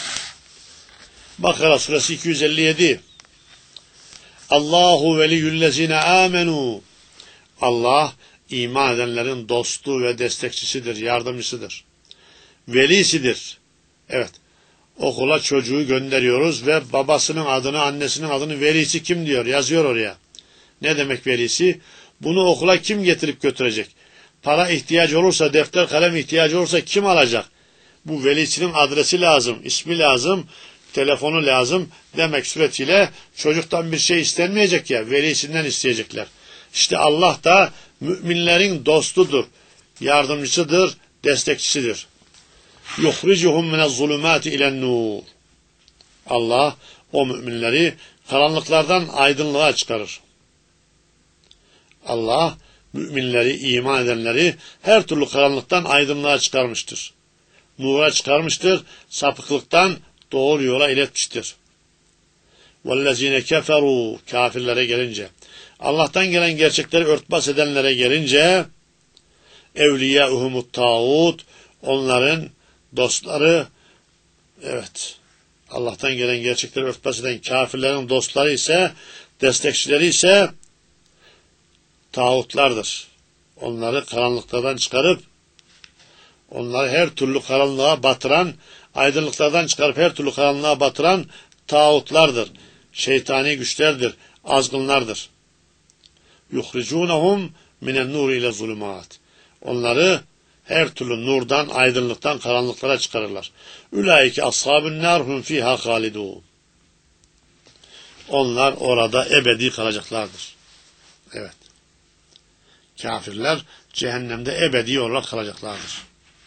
A: Bakara suresi 257. Allahu veliyyüllezine amenu. Allah iman edenlerin dostu ve destekçisidir, yardımcısıdır. Velisidir. Evet. Okula çocuğu gönderiyoruz ve babasının adını, annesinin adını, velisi kim diyor, yazıyor oraya. Ne demek velisi? Bunu okula kim getirip götürecek? Para ihtiyacı olursa, defter kalem ihtiyacı olursa kim alacak? Bu velisinin adresi lazım, ismi lazım, telefonu lazım demek suretiyle çocuktan bir şey istenmeyecek ya, velisinden isteyecekler. İşte Allah da müminlerin dostudur, yardımcısıdır, destekçisidir. yuhricuhum minez-zulumati ilen-nur. Allah o müminleri karanlıklardan aydınlığa çıkarır. Allah müminleri, iman edenleri her türlü karanlıktan aydınlığa çıkarmıştır. Nura çıkarmıştır, sapıklıktan doğru yola iletmiştir. وَالَّذ۪ينَ كَفَرُوا Kafirlere gelince, Allah'tan gelen gerçekleri örtbas edenlere gelince, اَوْلِيَاُهُمُ الطَّاغُوتِ Onların dostları, evet, Allah'tan gelen gerçekleri örtbas eden kafirlerin dostları ise, destekçileri ise tağutlardır. Onları karanlıklardan çıkarıp, onları her türlü karanlığa batıran, aydınlıklardan çıkarıp her türlü karanlığa batıran tağutlardır. Şeytani güçlerdir, azgınlardır. يُخْرِجُونَهُمْ مِنَ النُّورِ اِلَى الظُّلُمَاتِ Onları her türlü nurdan, aydınlıktan karanlıklara çıkarırlar. Ülaike ashabun nar hum fiha halidun. Onlar orada ebedi kalacaklardır. Evet. Kafirler cehennemde ebedi olarak kalacaklardır.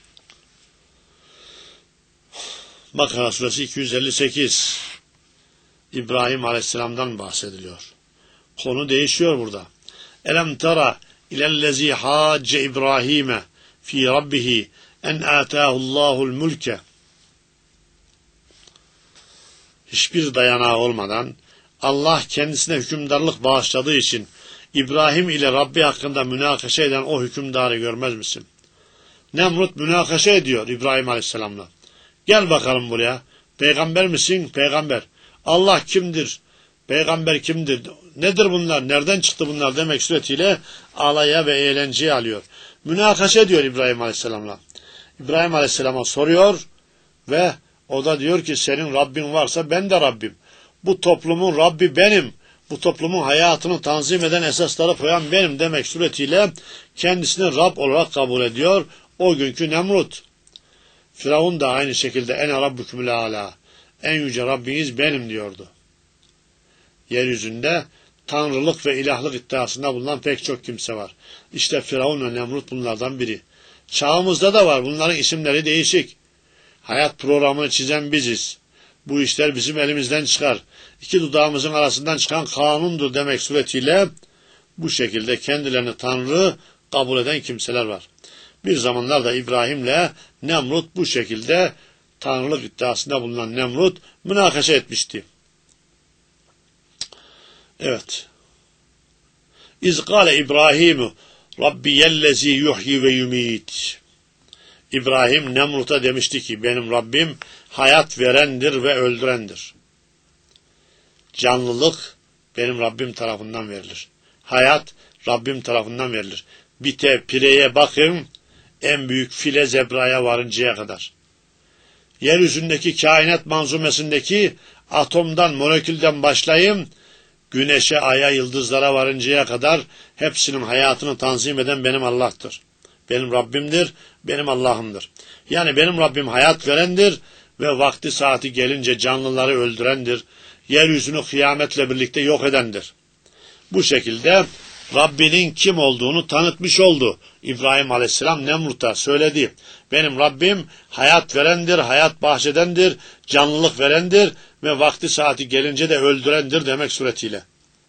A: Bakara suresi 258. İbrahim Aleyhisselam'dan bahsediliyor. Konu değişiyor burada. Elem tera ilellezî hâcce İbrahim'e fî rabbihi en âtâhullâhul mülke. Hiçbir dayanağı olmadan Allah kendisine hükümdarlık bağışladığı için İbrahim ile Rabbi hakkında münakaşa eden o hükümdarı görmez misin? Nemrut münakaşa ediyor İbrahim Aleyhisselam'la. Gel bakalım buraya. Peygamber misin? Peygamber. Allah kimdir? Peygamber kimdir? Nedir bunlar? Nereden çıktı bunlar demek suretiyle alaya ve eğlenceye alıyor. Münakaşa ediyor İbrahim Aleyhisselam'la. İbrahim Aleyhisselam'a soruyor ve o da diyor ki senin Rabbin varsa ben de Rabbim. Bu toplumun Rabbi benim. Bu toplumun hayatını tanzim eden esasları koyan benim demek suretiyle kendisini Rab olarak kabul ediyor. O günkü Nemrut. Firavun da aynı şekilde ene rabbükümül âlâ. En yüce Rabbiniz benim diyordu. Yeryüzünde tanrılık ve ilahlık iddiasında bulunan pek çok kimse var. İşte Firavun ve Nemrut bunlardan biri. Çağımızda da var. Bunların isimleri değişik. Hayat programını çizen biziz. Bu işler bizim elimizden çıkar. İki dudağımızın arasından çıkan kanundur demek suretiyle bu şekilde kendilerini Tanrı kabul eden kimseler var. Bir zamanlar da İbrahim'le Nemrut bu şekilde Tanrılık iddiasında bulunan Nemrut münakaşa etmişti. Evet. İzgâle İbrahimu Rabbiyellezî yuhyi ve yumît. İbrahim Nemrut'a demişti ki benim Rabbim hayat verendir ve öldürendir. Canlılık benim Rabbim tarafından verilir. Hayat Rabbim tarafından verilir. Bite, pireye bakın en büyük file zebraya varıncaya kadar. Yeryüzündeki kainat manzumesindeki atomdan, molekülden başlayın, güneşe, aya, yıldızlara varıncaya kadar hepsinin hayatını tanzim eden benim Allah'tır. Benim Rabbimdir, benim Allah'ımdır. Yani benim Rabbim hayat verendir ve vakti saati gelince canlıları öldürendir. Yeryüzünü kıyametle birlikte yok edendir. Bu şekilde Rabbinin kim olduğunu tanıtmış oldu. İbrahim Aleyhisselam Nemrut'a söyledi. Benim Rabbim hayat verendir, hayat bahşedendir, canlılık verendir ve vakti saati gelince de öldürendir demek suretiyle.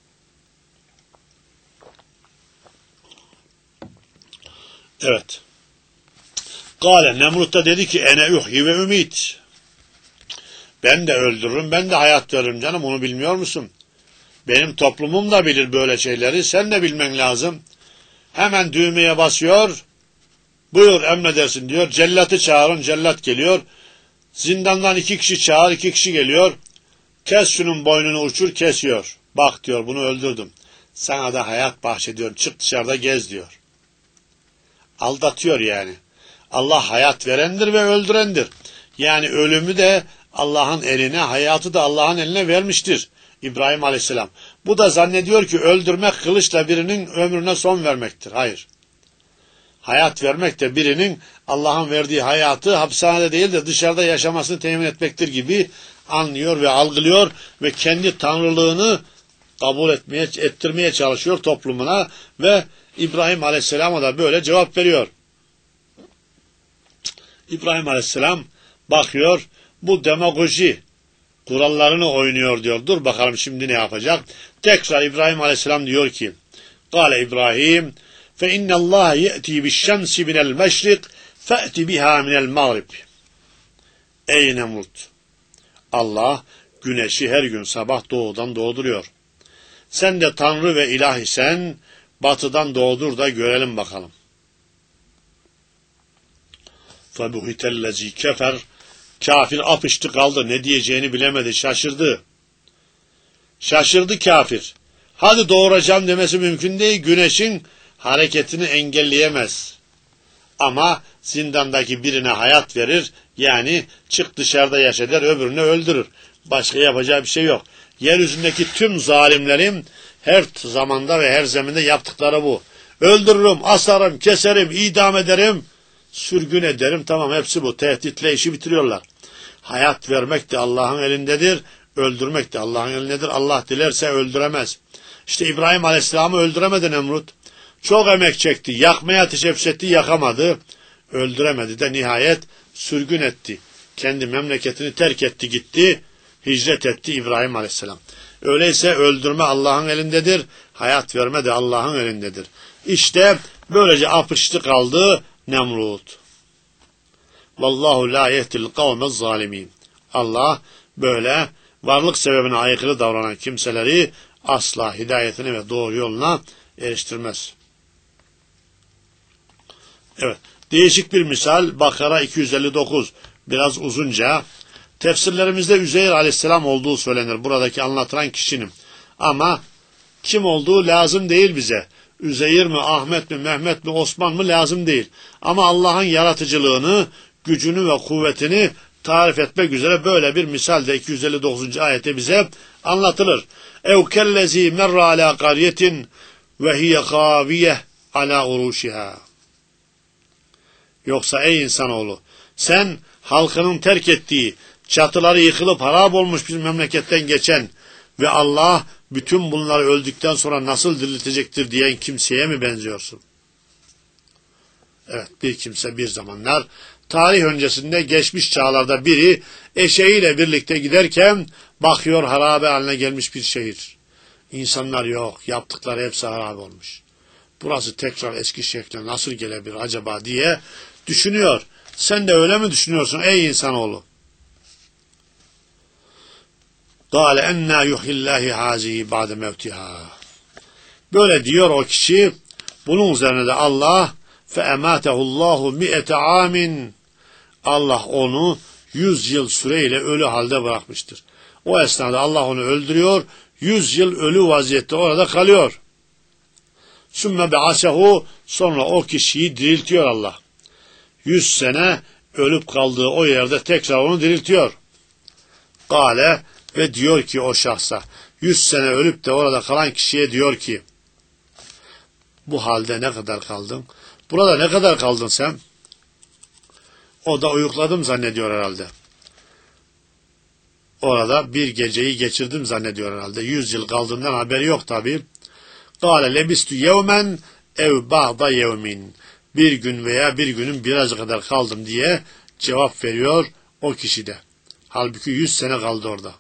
A: Evet. Kâle Nemrut da dedi ki ene uhyi ve ümit. Ben de öldürürüm, ben de hayat veririm canım, onu bilmiyor musun? Benim toplumum da bilir böyle şeyleri, sen de bilmen lazım. Hemen düğmeye basıyor, buyur emredersin diyor, cellatı çağırın, cellat geliyor. Zindandan 2 kişi çağır, 2 kişi geliyor. Kes şunun boynunu uçur, kesiyor. Bak diyor, bunu öldürdüm. Sana da hayat bahşediyorum, çık dışarıda gez diyor. Aldatıyor yani. Allah hayat verendir ve öldürendir. Yani ölümü de Allah'ın eline, hayatı da Allah'ın eline vermiştir İbrahim Aleyhisselam. Bu da zannediyor ki öldürmek kılıçla birinin ömrüne son vermektir. Hayır. Hayat vermek de birinin Allah'ın verdiği hayatı hapishanede değil de dışarıda yaşamasını temin etmektir gibi anlıyor ve algılıyor ve kendi tanrılığını kabul ettirmeye çalışıyor toplumuna ve İbrahim Aleyhisselam'a da böyle cevap veriyor. İbrahim Aleyhisselam bakıyor, bu demagoji kurallarını oynuyor diyor. Dur bakalım şimdi ne yapacak? Tekrar İbrahim Aleyhisselam diyor ki, Kâle İbrahim, فَاِنَّ اللّٰهَ يَأْتِي بِالشَّمْسِ مِنَ الْمَشْرِقِ فَأْتِ بِهَا مِنَ الْمَغْرِبِ. Ey Nemrut! Allah güneşi her gün sabah doğudan doğduruyor. Sen de Tanrı ve ilah isen batıdan doğdur da görelim bakalım. فَبُهِتَ الَّذ۪ي كَفَرْ Kafir apıştı kaldı. Ne diyeceğini bilemedi. Şaşırdı. Şaşırdı kafir. Hadi doğuracağım demesi mümkün değil. Güneşin hareketini engelleyemez. Ama zindandaki birine hayat verir. Yani çık dışarıda yaşa der, öbürünü öldürür. Başka yapacağı bir şey yok. Yeryüzündeki tüm zalimlerin her zamanda ve her zeminde yaptıkları bu. Öldürürüm, asarım, keserim, idam ederim, sürgün ederim. Tamam, hepsi bu. Tehditle işi bitiriyorlar. Hayat vermek de Allah'ın elindedir. Öldürmek de Allah'ın elindedir. Allah dilerse öldüremez. İşte İbrahim Aleyhisselam'ı öldüremedi Nemrut. Çok emek çekti. Yakmaya teşebbüs etti, yakamadı. Öldüremedi de nihayet sürgün etti. Kendi memleketini terk etti, gitti. Hicret etti İbrahim Aleyhisselam. Öyleyse öldürme Allah'ın elindedir. Hayat verme de Allah'ın elindedir. İşte böylece apıştı kaldı Nemrut. Vallahu la yehdil kavmez zalimin. Allah böyle varlık sebebine aykırı davranan kimseleri asla hidayetine ve doğru yoluna eriştirmez. Evet. Değişik bir misal Bakara 259. Biraz uzunca. Tefsirlerimizde Üzeyr Aleyhisselam olduğu söylenir. Buradaki anlatılan kişinin. Ama kim olduğu lazım değil bize. Üzeyr mi, Ahmet mi, Mehmet mi, Osman mı lazım değil. Ama Allah'ın yaratıcılığını, gücünü ve kuvvetini tarif etmek üzere böyle bir misalde 259. ayette bize anlatılır. اَوْ كَلَّذ۪ي مَرَّ عَلَى قَرْيَةٍ وَهِيَ خَاوِيَةٍ عَلَى عُرُوشِهَا. Yoksa ey insanoğlu, sen halkının terk ettiği, çatıları yıkılıp harap olmuş bir memleketten geçen ve Allah bütün bunları öldükten sonra nasıl diriltecektir diyen kimseye mi benziyorsun? Evet, bir kimse bir zamanlar tarih öncesinde geçmiş çağlarda biri eşeğiyle birlikte giderken bakıyor harabe haline gelmiş bir şehir. İnsanlar yok, yaptıkları hepsi harabe olmuş. Burası tekrar eski şekline nasıl gelebilir acaba diye düşünüyor. Sen de öyle mi düşünüyorsun ey insanoğlu? قَالَ اَنَّا يُحْيِ اللّٰهِ هَذِهِ بَعْدَ مَوْتِهَا. Böyle diyor o kişi. Bunun üzerine de Allah فَاَمَاتَهُ اللّٰهُ مِئَةَ عَامٍ. Allah onu 100 yıl süreyle ölü halde bırakmıştır. O esnada Allah onu öldürüyor. 100 yıl ölü vaziyette orada kalıyor. ثُمَّ بَعَسَهُ. Sonra o kişiyi diriltiyor Allah. 100 sene ölüp kaldığı o yerde tekrar onu diriltiyor. Kale ve diyor ki o şahsa, 100 sene ölüp de orada kalan kişiye diyor ki, bu halde ne kadar kaldın? Burada ne kadar kaldın sen? O da uyukladım zannediyor herhalde. Orada bir geceyi geçirdim zannediyor herhalde. 100 yıl kaldığından haberi yok tabi. Kale lebistü yevmen ev ba'da yevmin. Bir gün veya bir günün biraz kadar kaldım diye cevap veriyor o kişi de. Halbuki 100 sene kaldı orada.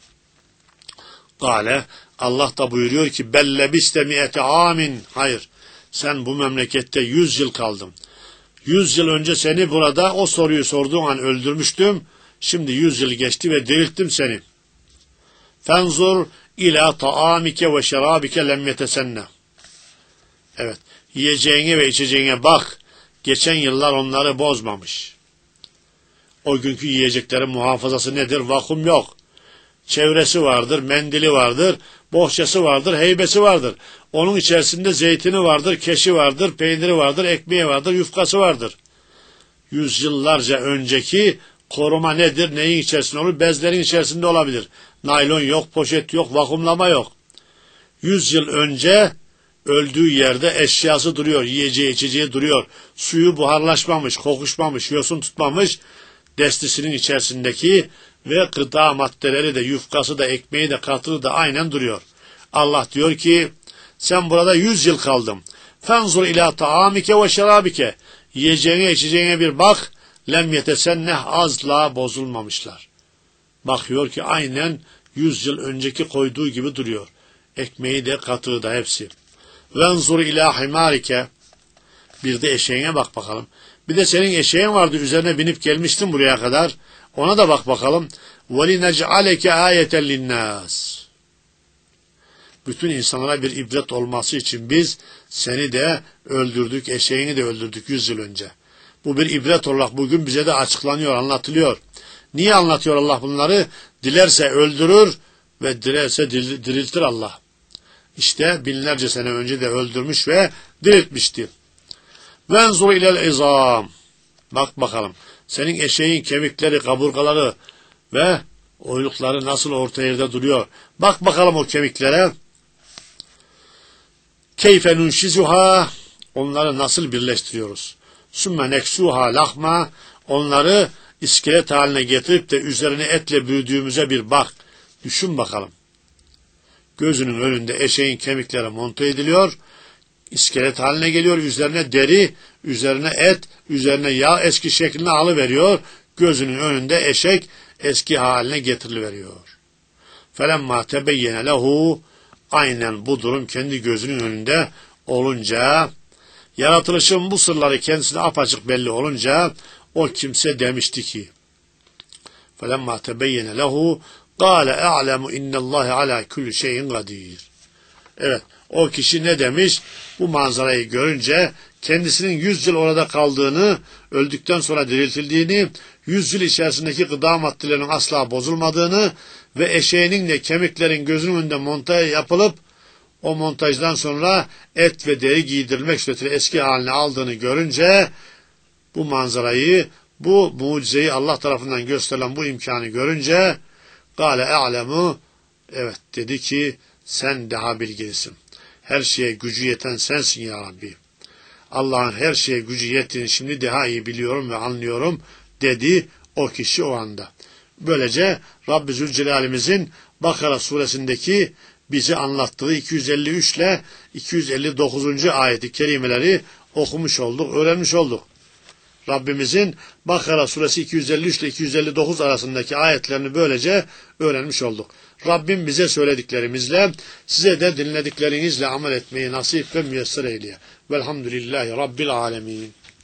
A: Kale, Allah da buyuruyor ki bellebiste mi'ete amin. Hayır, sen bu memlekette 100 yıl kaldın. 100 yıl önce seni burada o soruyu sorduğun an öldürmüştüm. Şimdi 100 yıl geçti ve dirilttim seni. Fenzur ila taamike ve şerabike lem yetesenne. Evet, yiyeceğine ve içeceğine bak. Geçen yıllar onları bozmamış. O günkü yiyeceklerin muhafazası nedir? Vakum yok. Çevresi vardır, mendili vardır, bohçası vardır, heybesi vardır. Onun içerisinde zeytini vardır, keşi vardır, peyniri vardır, ekmeği vardır, yufkası vardır. Yüzyıllarca önceki koruma nedir? Neyin içerisinde olur? Bezlerin içerisinde olabilir. Naylon yok, poşet yok, vakumlama yok. 100 yıl önce öldüğü yerde eşyası duruyor, yiyeceği, içeceği duruyor. Suyu buharlaşmamış, kokuşmamış, yosun tutmamış. Destisinin içerisindeki ve gıda maddeleri de, yufkası da, ekmeği de, katığı da aynen duruyor. Allah diyor ki, sen burada 100 yıl kaldın. Fenzur ila taamike ve şerabike. Yiyeceğine, içeceğine bir bak. Lem yetesenneh, azla bozulmamışlar. Bakıyor ki aynen 100 yıl önceki koyduğu gibi duruyor. Ekmeği de, katığı da hepsi. Venzur ila himarike. Bir de eşeğine bak bakalım. Bir de senin eşeğin vardı, üzerine binip gelmiştin buraya kadar. Ona da bak bakalım. وَلِنَجْعَلَكَ آيَةً لِلنَّاسِ Bütün insanlara bir ibret olması için biz seni de öldürdük, eşeğini de öldürdük 100 yıl önce. Bu bir ibret olarak bugün bize de açıklanıyor, anlatılıyor. Niye anlatıyor Allah bunları? Dilerse öldürür ve dilerse diriltir Allah. İşte binlerce sene önce de öldürmüş ve diriltmişti. وَاَنْظُرْ اِلَى الْاِظَامِ Bak bakalım, senin eşeğin kemikleri, kaburgaları ve oylukları nasıl orta yerde duruyor. Bak bakalım o kemiklere. كَيْفَ نُنْشِزُهَا Onları nasıl birleştiriyoruz? ثُمَّ نَكْسُوهَا لَحْمًا Onları iskelet haline getirip de üzerine etle büyüdüğümüze bir bak. Düşün bakalım. Gözünün önünde eşeğin kemikleri monte ediliyor. İskelet haline geliyor. Üzerine deri, üzerine et, üzerine yağ eski şeklini alıveriyor. Gözünün önünde eşek eski haline getiriveriyor. فَلَمَّا تَبَيَّنَ لَهُ Aynen bu durum kendi gözünün önünde olunca, yaratılışın bu sırları kendisine apaçık belli olunca, o kimse demişti ki, فَلَمَّا تَبَيَّنَ لَهُ قَالَ اَعْلَمُ اِنَّ اللّٰهِ عَلَى كُلِّ شَيْءٍ قَدِيرٍ Evet, o kişi ne demiş? Bu manzarayı görünce, kendisinin 100 yıl orada kaldığını, öldükten sonra diriltildiğini, 100 yıl içerisindeki gıda maddelerinin asla bozulmadığını ve eşeğinin de kemiklerin gözünün önünde montaj yapılıp, o montajdan sonra et ve deri giydirilmek suretiyle eski haline aldığını görünce, bu manzarayı, bu mucizeyi Allah tarafından gösterilen bu imkanı görünce, قَالَ اَعْلَمُ Evet dedi ki, sen daha bilgilisin. Her şeye gücü yeten sensin ya Rabbi. Allah'ın her şeye gücü yettiğini şimdi daha iyi biliyorum ve anlıyorum dedi o kişi o anda. Böylece Rabbi Zülcelal'imizin Bakara suresindeki bizi anlattığı 253 ile 259. ayeti kerimeleri okumuş olduk, öğrenmiş olduk. Rabbimizin Bakara suresi 253 ile 259 arasındaki ayetlerini böylece öğrenmiş olduk. Rabbim bize söylediklerimizle, size de dinlediklerinizle amel etmeyi nasip ve müyesser eyleye. Velhamdülillahi Rabbil alemin.